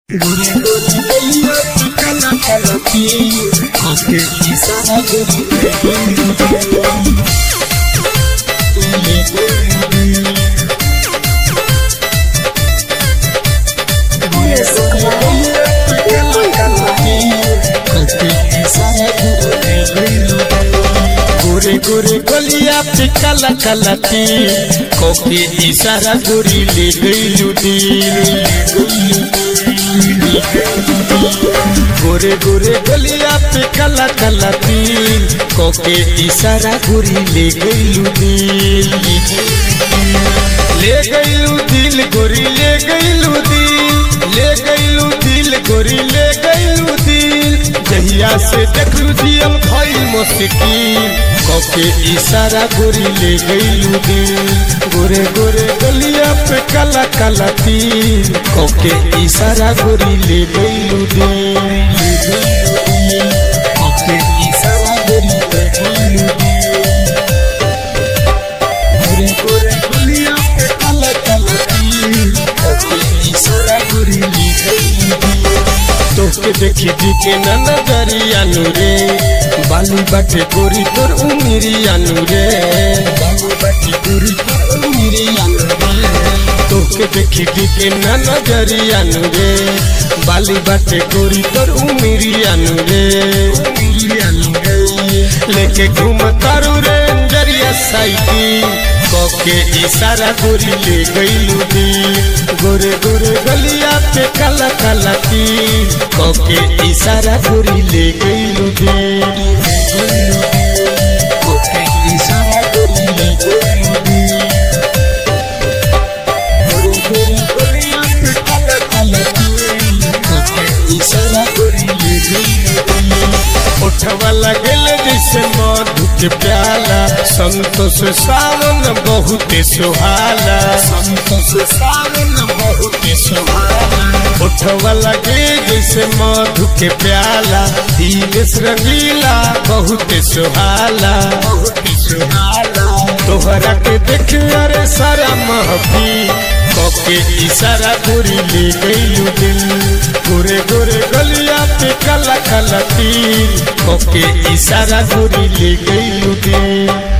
गोरे गोरे गलिया पे काला काला तीर कोके इशारा गोरी ले गई दिल। गोरे गोरे गलिया पे काला काला तीर कोके इशारा गोरी ले गई दिल। ले गई दिल गोरी ले गई दिल, ले गई दिल गोरी ले गई दिल। जहिया से देखलू जियल भइल मुश्किल कोके इशारा गोरी ले गई दिल। गोरे गोरे गलिया पे काला काला तीर कोके इशारा गोरी ले गई दिल। कोके इशारा गोरी ले गई दिल। गोरे गोरे गलिया पे काला काला तीर कोके इशारा गोरी ले गई दिल। तोके देखी दिखे ना नजरिया रे बाली बाटे गोरी तोर उमिरिया रे। बाली बाटे गोरी तोर उमिरिया रे। तोके देखी दिखे ना नजरिया रे बाली बाटे गोरी तोर उमिरिया रे। लेके घूमतारू रे अंजरिया साइकिल कोके इशारा गोरी ले गई दिल। गोरे गोरे गलिया पे काला काला तीर कोके इशारा गोरी ले गई दिल। कोके इशारा गोरी ले गई दिल। गोरे गोरे गलिया पे काला काला तीर कोके इशारा गोरी ले गई दिल। उठवा लगल जैसे मधु के प्याला संतोष सावन बहुत सुहाला। संतोष सावन बहुत सुहाला। उठवा लगे जैसे मधु के प्याला दिनेश रंगीला बहुत सुहाला। बहुत सुहाला। तोहरा के देख अरे सारा महफिल कोके इशारा गोरी ले गई दिल। गोरे गोरे गलिया पे काला काला तीर कोके इशारा गोरी ले गई दिल।